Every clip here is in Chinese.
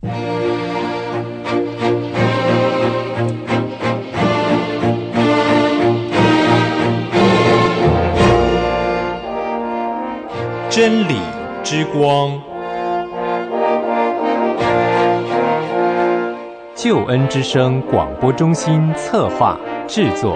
真理之光，救恩之声广播中心策划制作。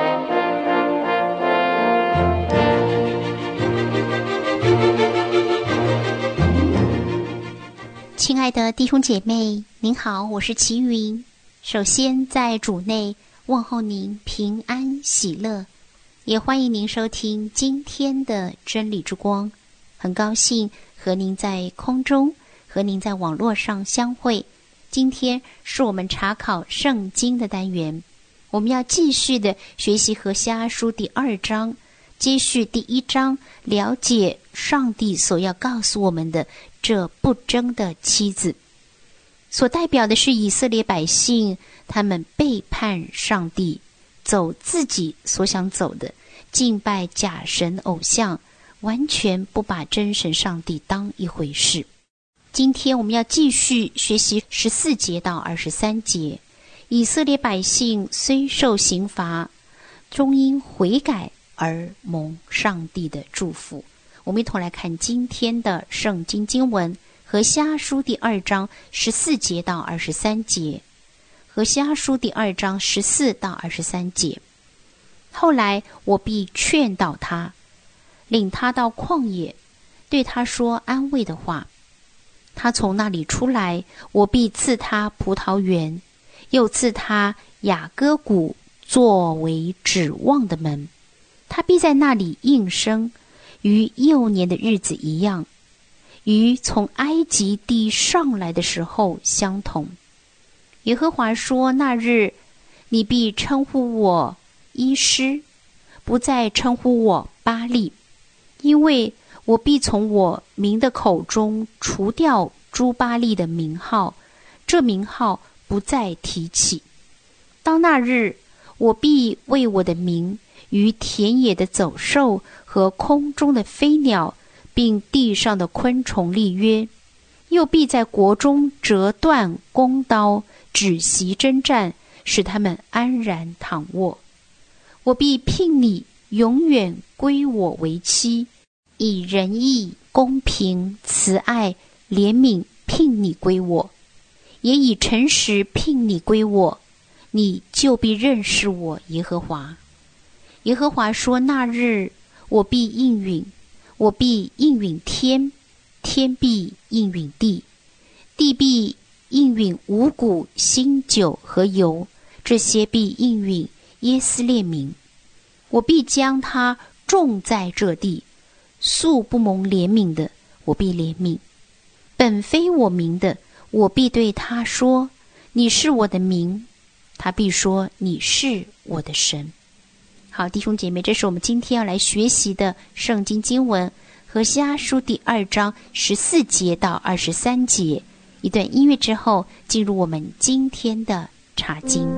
亲爱的弟兄姐妹，您好，我是齐云。首先在主内问候您平安喜乐，也欢迎您收听今天的真理之光。很高兴和您在空中，和您在网络上相会。今天是我们查考圣经的单元，我们要继续的学习何西阿书第2章，接续第1章，了解上帝所要告诉我们的这不争的妻子，所代表的是以色列百姓，他们背叛上帝，走自己所想走的，敬拜假神偶像，完全不把真神上帝当一回事。今天我们要继续学习14节到23节。以色列百姓虽受刑罚，终因悔改而蒙上帝的祝福。我们一同来看今天的圣经经文，何西阿书第2章14节到23节。何西阿书第2章14到23节。后来我必劝导他，领他到旷野，对他说安慰的话。他从那里出来，我必赐他葡萄园，又赐他雅各谷作为指望的门。他必在那里应声，与幼年的日子一样，与从埃及地上来的时候相同。耶和华说，那日你必称呼我伊施，不再称呼我巴力，因为我必从我民的口中除掉诸巴力的名号，这名号不再提起。当那日，我必为我的名与田野的走兽和空中的飞鸟，并地上的昆虫立约，又必在国中折断弓刀，止息征战，使他们安然躺卧。我必聘你永远归我为妻，以仁义、公平、慈爱、怜悯聘你归我，也以诚实聘你归我，你就必认识我耶和华。耶和华说，那日我必应允，我必应允天，天必应允地，地必应允五谷、新酒和油，这些必应允耶斯列民。我必将他种在这地，素不蒙怜悯的，我必怜悯；本非我民的，我必对他说，你是我的民，他必说，你是我的神。好，弟兄姐妹，这是我们今天要来学习的圣经经文，何西阿书第2章14节到23节。一段音乐之后，进入我们今天的查经。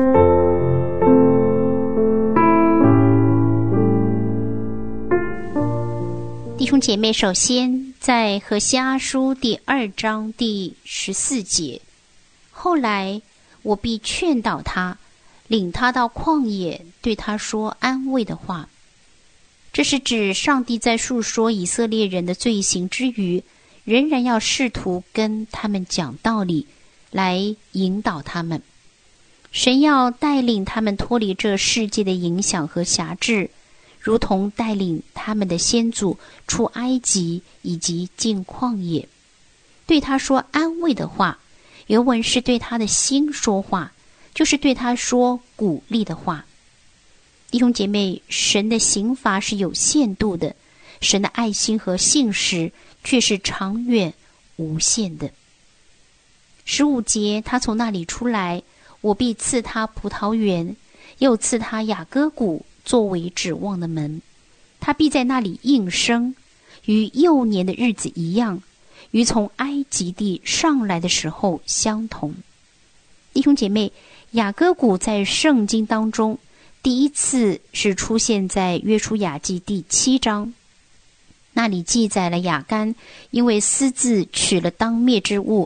弟兄姐妹，首先在何西阿书第2章第14节，后来我必劝导他，领他到旷野，对他说安慰的话。这是指上帝在述说以色列人的罪行之余，仍然要试图跟他们讲道理，来引导他们。神要带领他们脱离这世界的影响和辖制，如同带领他们的先祖出埃及以及进旷野。对他说安慰的话，原文是对他的心说话，就是对他说鼓励的话。弟兄姐妹，神的刑罚是有限度的，神的爱心和信实却是长远无限的。15节，他从那里出来，我必赐他葡萄园，又赐他雅各谷作为指望的门。他必在那里应声，与幼年的日子一样，与从埃及地上来的时候相同。弟兄姐妹，雅各谷在圣经当中第一次是出现在约书亚记第7章，那里记载了亚干因为私自取了当灭之物，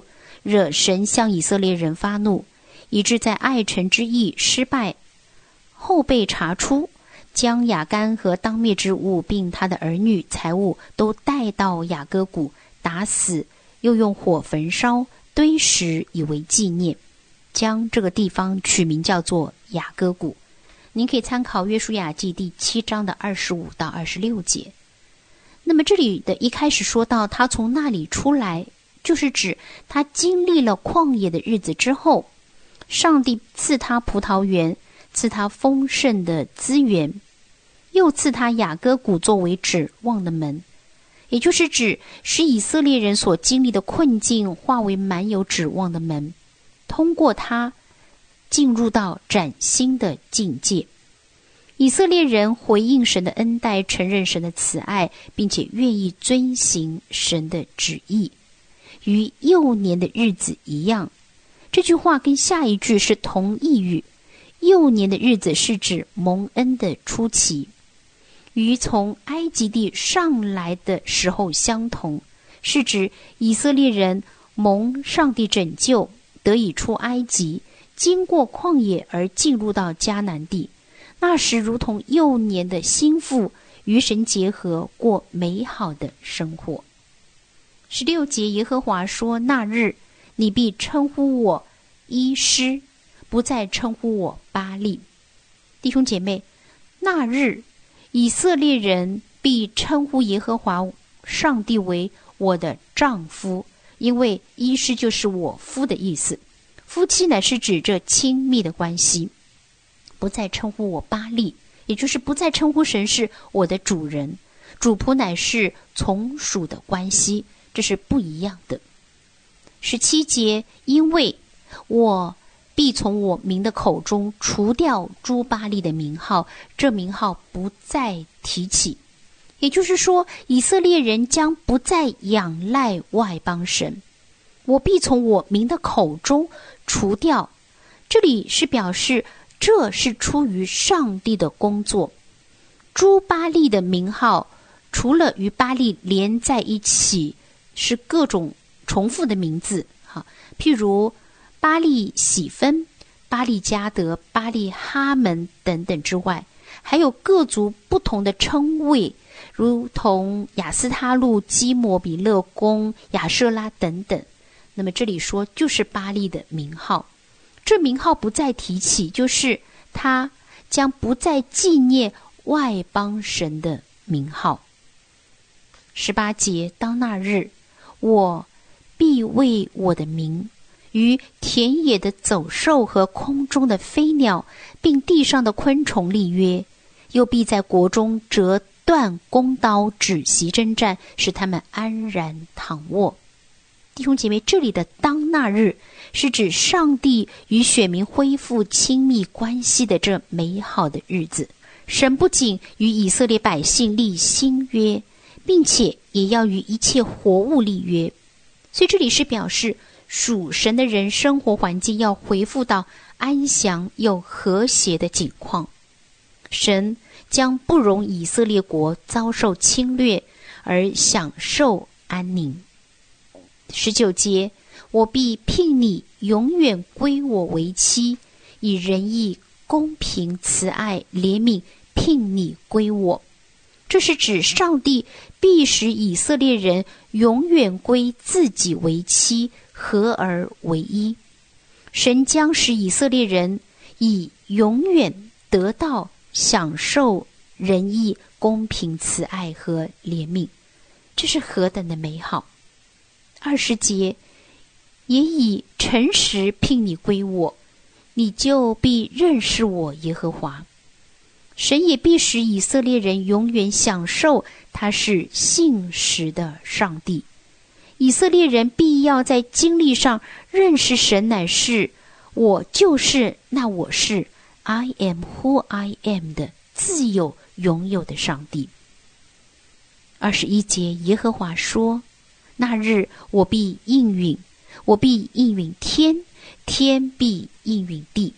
惹神向以色列人发怒，以致在爱城之役失败后被查出，将亚干和当灭之物并他的儿女财物都带到雅各谷，打死，又用火焚烧，堆石以为纪念，将这个地方取名叫做雅各谷。您可以参考约书亚记第7章的25到26节。那么这里的一开始说到他从那里出来，就是指他经历了旷野的日子之后，上帝赐他葡萄园，赐他丰盛的资源，又赐他雅各谷作为指望的门，也就是指使以色列人所经历的困境化为满有指望的门，通过他进入到崭新的境界。以色列人回应神的恩待，承认神的慈爱，并且愿意遵行神的旨意，与幼年的日子一样。这句话跟下一句是同义语，幼年的日子是指蒙恩的初期，与从埃及地上来的时候相同，是指以色列人蒙上帝拯救，得以出埃及，经过旷野而进入到迦南地。那时如同幼年的心腹，与神结合，过美好的生活。16节，耶和华说，那日你必称呼我伊施，不再称呼我巴力。弟兄姐妹，那日以色列人必称呼耶和华上帝为我的丈夫，因为伊施就是我夫的意思。夫妻乃是指着亲密的关系，不再称呼我巴力，也就是不再称呼神是我的主人，主仆乃是从属的关系，这是不一样的。17节，因为我必从我民的口中除掉诸巴力的名号，这名号不再提起。也就是说，以色列人将不再仰赖外邦神，我必从我民的口中除掉。这里是表示这是出于上帝的工作。诸巴力的名号除了与巴力连在一起，是各种重复的名字，譬如巴力喜分、巴力加德、巴力哈门等等之外，还有各族不同的称谓，如同亚斯他路、基摩、比勒公、亚舍拉等等。那么这里说就是巴力的名号，这名号不再提起，就是他将不再纪念外邦神的名号。18节，当那日，我必为我的名与田野的走兽和空中的飞鸟，并地上的昆虫立约，又必在国中折断弓刀，止息征战，使他们安然躺卧。弟兄姐妹，这里的当那日是指上帝与选民恢复亲密关系的这美好的日子。神不仅与以色列百姓立新约，并且也要与一切活物立约。所以这里是表示属神的人生活环境要恢复到安详又和谐的景况。神将不容以色列国遭受侵略，而享受安宁。19节，我必聘你永远归我为妻，以仁义、公平、慈爱、怜悯聘你归我。这是指上帝必使以色列人永远归自己为妻，合而为一。神将使以色列人以永远得到享受仁义、公平、慈爱和怜悯，这是何等的美好。20节，也以诚实聘你归我，你就必认识我耶和华。神也必使以色列人永远享受他是信实的上帝。以色列人必要在经历上认识神乃是我就是那我是 I am who I am 的自有拥有的上帝。21节，耶和华说，那日我必应允，我必应允天，天必应允地。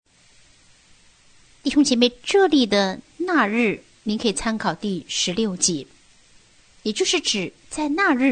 弟兄姐妹，这里的那日您可以参考第16节，也就是指在那日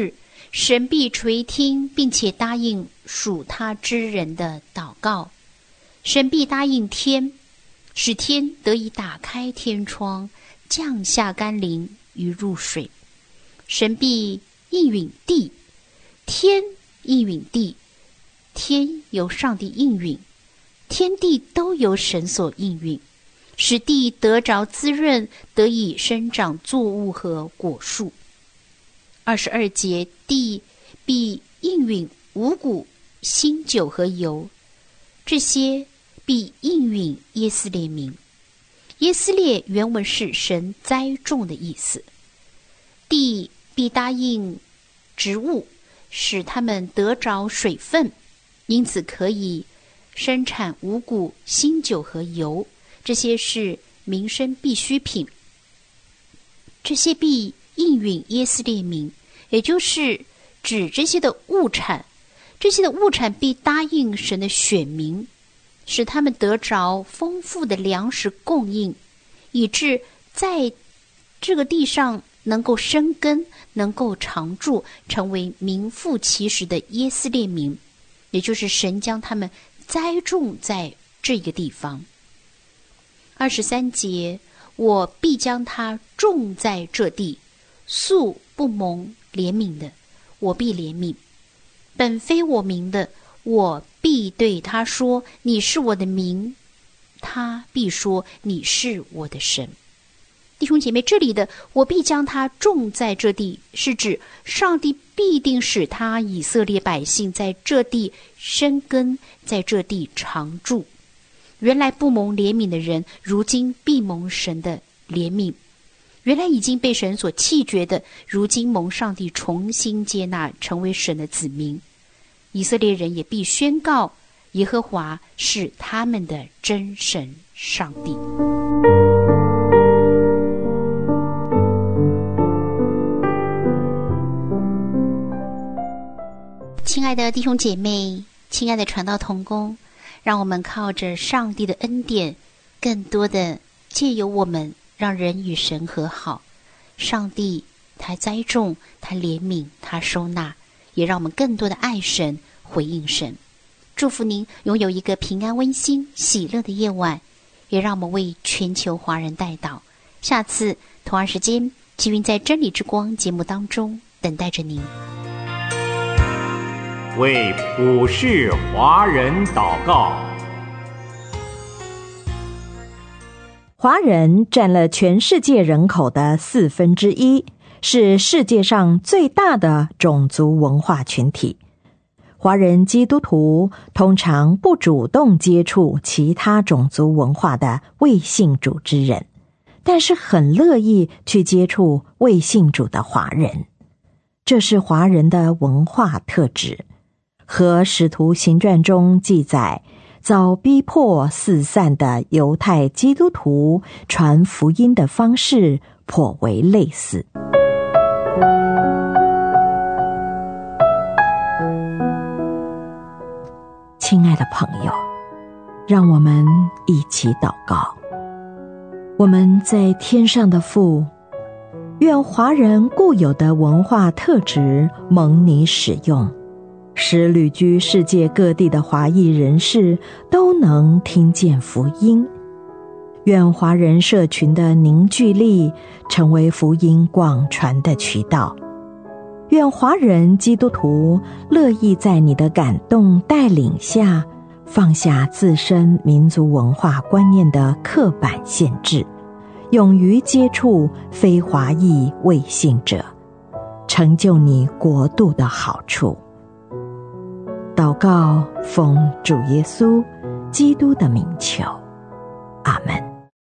神必垂听，并且答应属他之人的祷告。神必答应天，使天得以打开天窗，降下甘霖与入水。神必应允地，天应允地，天由上帝应允，天地都由神所应允，使地得着滋润，得以生长作物和果树。22节，地必应允五谷、新酒和油，这些必应允耶斯列民。耶斯列原文是神栽种的意思。地必答应植物，使它们得着水分，因此可以生产五谷、新酒和油，这些是民生必需品。这些必应允耶斯列民，也就是指这些的物产，这些的物产必答应神的选民，使他们得着丰富的粮食供应，以致在这个地上能够生根，能够常住，成为名副其实的耶斯列民，也就是神将他们栽种在这个地方。23节，我必将他种在这地，素不蒙怜悯的，我必怜悯；本非我民的，我必对他说，你是我的民，他必说，你是我的神。弟兄姐妹，这里的我必将他种在这地，是指上帝必定使他以色列百姓在这地生根，在这地常住。原来不蒙怜悯的人，如今必蒙神的怜悯；原来已经被神所弃绝的，如今蒙上帝重新接纳，成为神的子民。以色列人也必宣告，耶和华是他们的真神上帝。亲爱的弟兄姐妹，亲爱的传道同工，让我们靠着上帝的恩典，更多的借由我们让人与神和好。上帝他栽种，他怜悯，他收纳，也让我们更多的爱神，回应神。祝福您拥有一个平安、温馨、喜乐的夜晚，也让我们为全球华人代祷。下次同样时间，齐云在真理之光节目当中等待着您。 为普世华人祷告。 华人占了全世界人口的1/4，是世界上最大的种族文化群体。华人基督徒通常不主动接触其他种族文化的未信主之人，但是很乐意去接触未信主的华人。这是华人的文化特质，和《使徒行传》中记载遭逼迫四散的犹太基督徒传福音的方式颇为类似。亲爱的朋友，让我们一起祷告。我们在天上的父，愿华人固有的文化特质蒙你使用，使旅居世界各地的华裔人士都能听见福音。愿华人社群的凝聚力成为福音广传的渠道。愿华人基督徒乐意在你的感动带领下，放下自身民族文化观念的刻板限制，勇于接触非华裔未信者，成就你国度的好处。祷告奉主耶稣基督的名求，阿们。